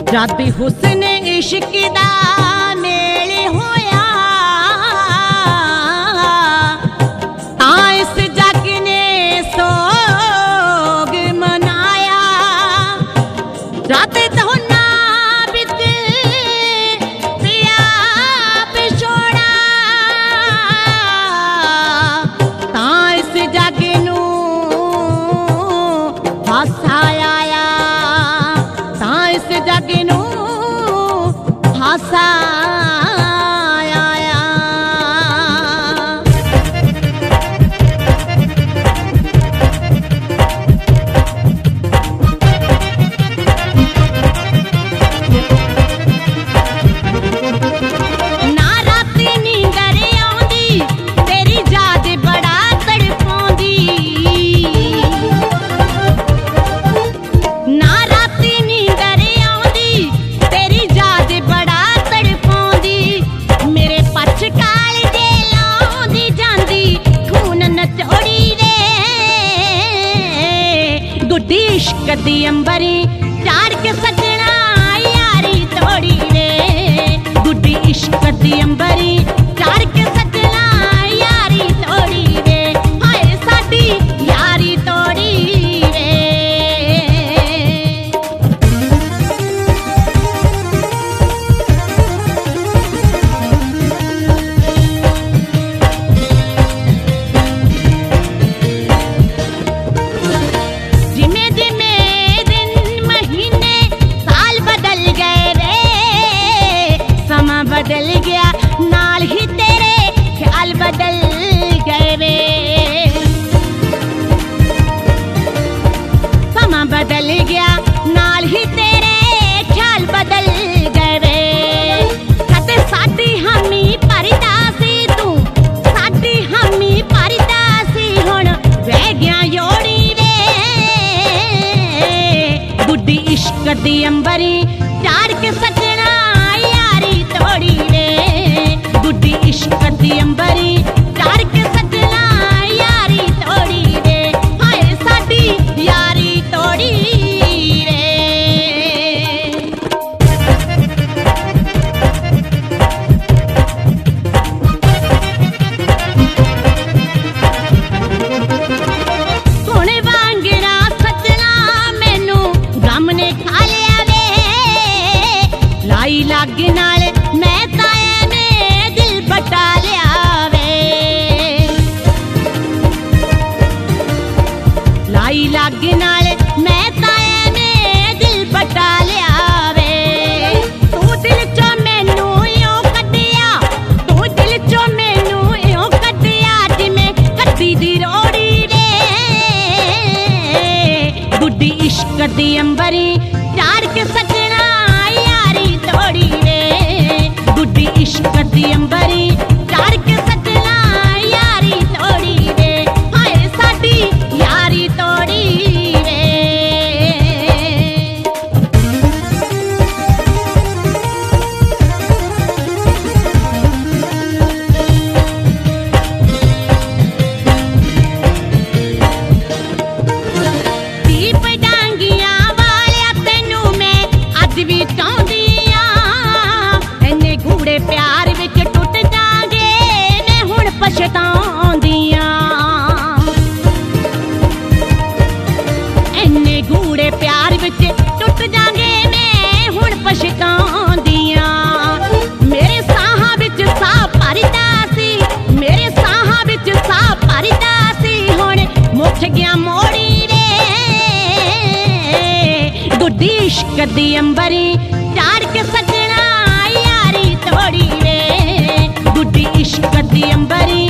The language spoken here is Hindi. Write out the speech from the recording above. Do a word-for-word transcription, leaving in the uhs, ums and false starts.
जद हुस्न इश्क दा मेल होया तां इस जग ने सोग मनाया। जद दोना बिच पिया पिछोड़ा तां इस जग नू हासा आया। तां इस जग नू हासा आया। ना राती नींदर आउंदी तेरी याद बड़ा तड़पाउंदी। ना राती नींदर आउंदी तेरी याद बड़ा तड़पाउंदी। मेरे पछ काल जे लाउंदी जांदी खून नचोड़ी रे। गुड्डी इश्क दी अंबरी चाड़ के सजना यारी तोड़ी रे। गुड्डी इश्क दी अंबरी चाड़ के सजना यारी तोड़ी रे। हाय साडी यारी तोड़ी रे। जिमे जिमे दिन महीने साल बदल गए रे। समा बदल गया नाल ही तेरे ख्याल बदल गए रे। समा बदल गया नाल ही तेरे ख्याल बदल गए रे। कते साडी हामी भरदा सी तू साडी हामी भरदा सी हुण बह गया योड़ी रे। गुड्डी इश्क दी अंबरी चाड़ के सजना यारी तोड़ी रे। गुड्डी इश्क दी अंबरी चाड़ के सजना यारी तोड़ी रे। हाय साडी यारी तोड़ी रे। सोने वांगरा सजना मैनू गम ने खा लिया वे। लाई लग नाल मैं ताया ने दिल बटा लिया वे। लाई लग नाल मैं ताया ने दिल बटा लिया वे। तू दिल चो मैनू इयों कड्डिया तू दिल चो मैनू इयों कड्डिया जिमें कड्डी दी रोड़ी रे। गुड्डी इश्क दी अंबरी चाड़ के सजना यारी तोड़ी रे। गुड्डी इश्क दी अंबरी चाड़ के सजना यारी तोड़ी रे। हाय साडी यारी तोड़ी रे। दीप डांगिया वालिया तैनू मैं अज भी चाहुंदी आ। इन्ने गूड़े प्यार विच टुट जांगे मैं हुण पछताउंदी आ। इन्ने गूड़े प्यार विच टुट जांगे मैं हुण पछताउंदी आ। मेरे साहां विच साह भरदा सी मेरे साहां विच साह भरदा सी हुण मुख गया मोड़ी रे। गुड्डी इश्क दी अंबरी चाड़ के सजना यारी तोड़ी रे। गुड्डी इश्क दी अंबरी